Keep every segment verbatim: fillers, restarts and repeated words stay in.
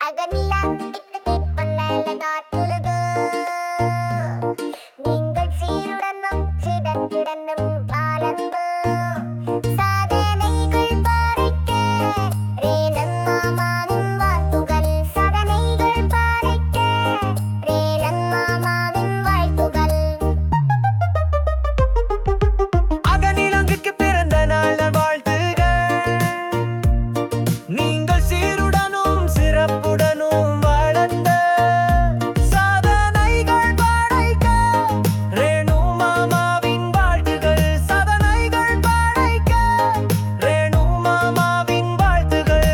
அகநிலா இட்டு பல்லல நாட்டுலகு நீங்கள் சீருடனும் சிடத்திடனும் ஆலந்து சாதனைகள் பாறைக்க ரேலம் மாமாவின் வாழ்த்துகள் சாதனைகள் பாறைக்க ரேலம் மாமாவின் வாழ்த்துகள் அகநிலங்குக்கு பிறந்த நாள் வாழ்த்துகள் நீங்கள் சீருடனும் சிறப்புடனும் வளர்ந்த சாதனைகள் படைக்க ரேணு மாமாவின் வாழ்த்துகள் சாதனைகள் படைக்க ரேணு மாமாவின் வாழ்த்துகள்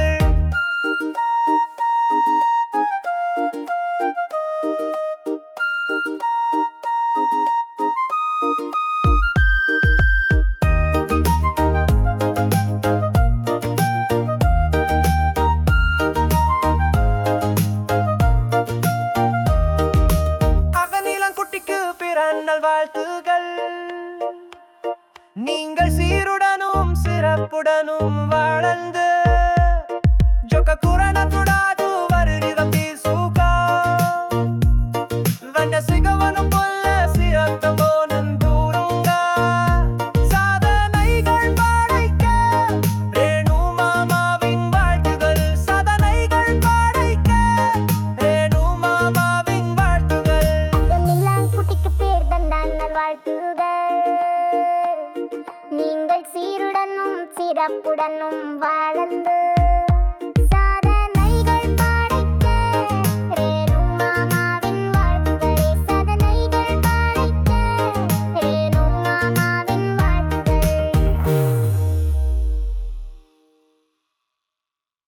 அகநிலங்குட்டிக்கு பிறந்த வாழ்த்துகள் நீங்கள் சீருடனும் சிறப்புடனும்